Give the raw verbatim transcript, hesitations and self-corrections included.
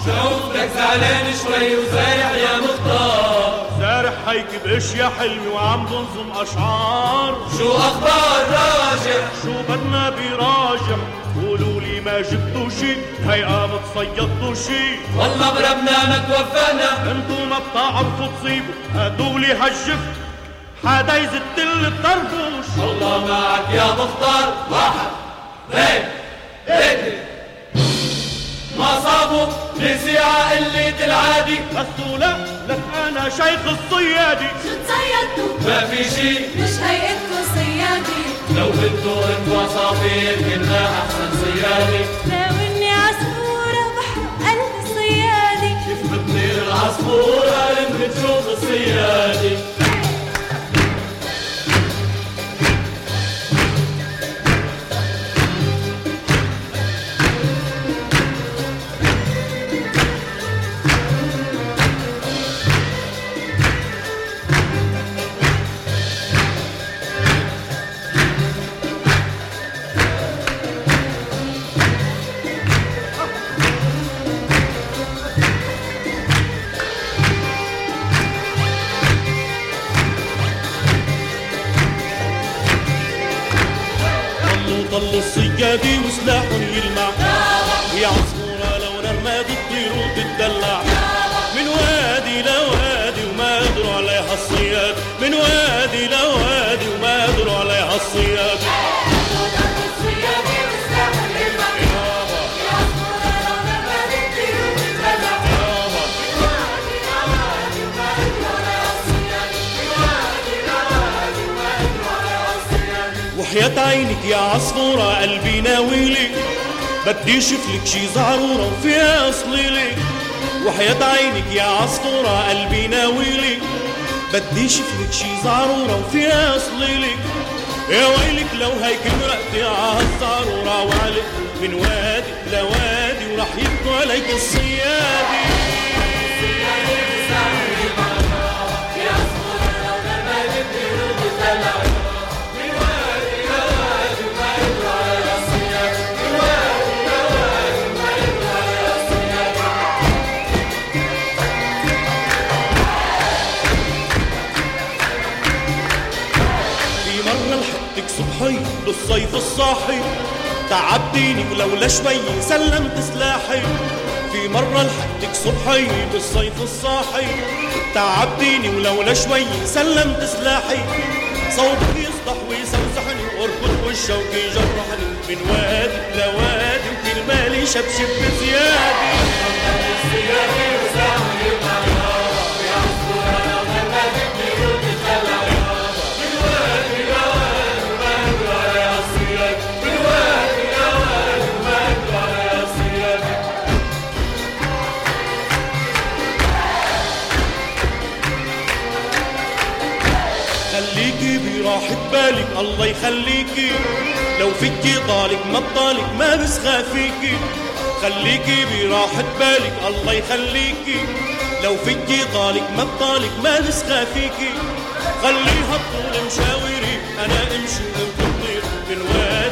شوفتك زعلان شوي وزارح يا مختار. زارح هيك بقش يا حلمي وعم بنظم اشعار. شو اخبار راجع؟ شو بدنا براجع؟ قولوا لي ما جبتوا شي، هي قامت صيدتوا شي. والله بربنا ما توفقنا، انتو ما بتعرفوا تصيبوا، هدولي هالجفت حدا يزتل الطربوش. الله معك يا مختار. واحد اثنين ثلاثة ما صابوا نسيعة قلة العادي. بس لا لك انا شيخ الصيادي. شو تصيدتوا؟ ما في شي، مش هيئتكوا صيادي. لو بدو انتو عصافير كنا احسن صيادي. لو اني عصفورة بحر قلب الصيادي. كيف بتطير العصفورة لما بتشوف الصيادي. ضل الصيادي وسلاحهم يلمع. يا عصفورة لو نرماد تطير وتتدلع. من وادي لوادي وما قدروا عليها الصياد. من وادي لوادي وما قدروا عليها الصياد. وحياة عينك يا عصفورة قلبي ناويلي، بدي شفلك شي زعرورة وفيها اصليلي. وحياة عينك يا عصفورة قلبي ناويلي، بدي شفلك شي زعرورة وفيها اصليلي. يا ويلك لو هيك مرقتي عالزعرورة وعلق من وادي لوادي وراح يبكوا عليك الصيادي. صبحي بالصيف الصاحي تعبتيني ولولا شوي سلمت سلاحي. في مرة لحقتك صبحي بالصيف الصاحي تعبتيني ولولا شوي سلمت سلاحي. صوتك يصدح ويسوسحني واركض والشوق يجرحني. من وادي لوادي وكل مالي شبشب بزيادي. خليكي براحة بالك الله يخليكي، لو فيكي ضالك ما بطالك ما بسخى فيكي. خليكي براحة بالك الله يخليكي، لو فيكي ضالك ما بطالك ما بسخى فيكي. خليها طول مشاوري انا امشي وتطير من وادي